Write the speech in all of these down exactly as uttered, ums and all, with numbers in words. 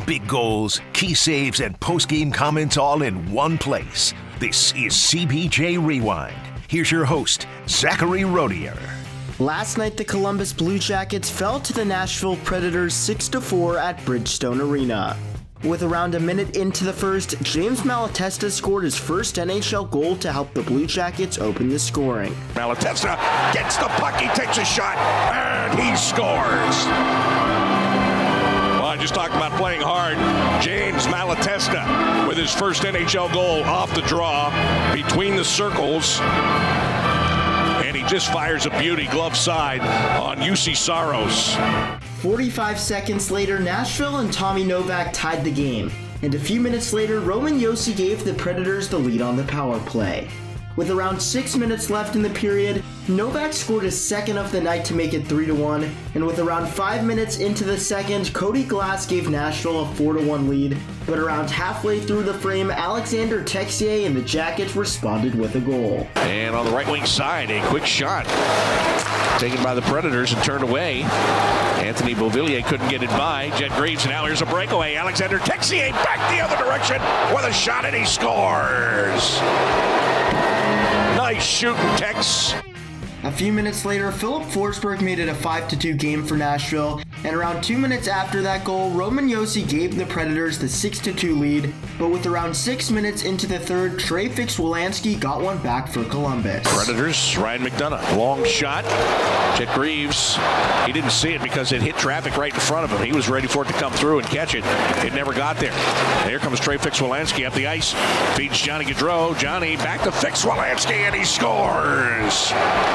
Big goals, key saves, and post-game comments all in one place. This is C B J Rewind. Here's your host, Zachary Rodier. Last night, the Columbus Blue Jackets fell to the Nashville Predators six to four at Bridgestone Arena. With around a minute into the first, James Malatesta scored his first N H L goal to help the Blue Jackets open the scoring. Malatesta gets the puck, he takes a shot, and he scores! Well, I just talked about playing hard. James Malatesta with his first N H L goal off the draw between the circles. And he just fires a beauty glove side on U C Saros. forty-five seconds later, Nashville and Tommy Novak tied the game. And a few minutes later, Roman Josi gave the Predators the lead on the power play. With around six minutes left in the period, Novak scored his second of the night to make it three to one, and with around five minutes into the second, Cody Glass gave Nashville a four to one lead, but around halfway through the frame, Alexander Texier and the Jackets responded with a goal. And on the right wing side, a quick shot taken by the Predators and turned away. Anthony Beauvillier couldn't get it by. Jet Greaves, now here's a breakaway. Alexander Texier back the other direction with a shot, and he scores! Nice shooting, Tex. A few minutes later, Philip Forsberg made it a five to two game for Nashville, and around two minutes after that goal, Roman Josi gave the Predators the six to two lead, but with around six minutes into the third, Trey Fix-Wolansky got one back for Columbus. Predators, Ryan McDonough, long shot. Jet Greaves, he didn't see it because it hit traffic right in front of him. He was ready for it to come through and catch it. It never got there. Here comes Trey Fix-Wolansky up the ice, feeds Johnny Gaudreau. Johnny back to Fix-Wolansky, and he scores!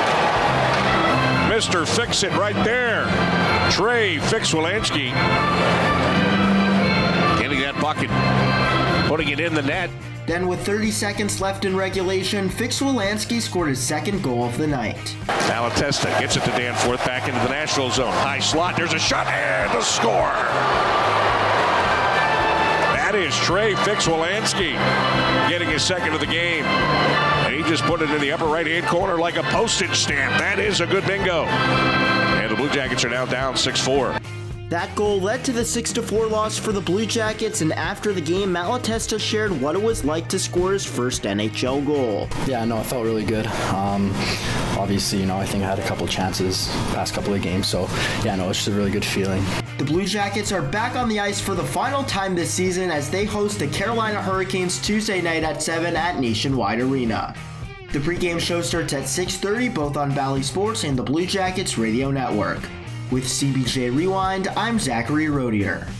Mister Fix-It right there. Trey Fix-Wolansky getting that bucket, putting it in the net. Then with thirty seconds left in regulation, Fix-Wolansky scored his second goal of the night. Malatesta gets it to Danforth back into the Nashville zone. High slot, there's a shot, and a score. That is Trey Fix-Wolansky getting his second of the game. And he just put it in the upper right-hand corner like a postage stamp. That is a good bingo. And the Blue Jackets are now down six four. That goal led to the six to four loss for the Blue Jackets, and after the game, Malatesta shared what it was like to score his first N H L goal. Yeah, no, it felt really good. Um, obviously, you know, I think I had a couple chances past couple of games, so yeah, no, it's just a really good feeling. The Blue Jackets are back on the ice for the final time this season as they host the Carolina Hurricanes Tuesday night at seven at Nationwide Arena. The pregame show starts at six thirty, both on Valley Sports and the Blue Jackets Radio Network. With C B J Rewind, I'm Zachary Rodier.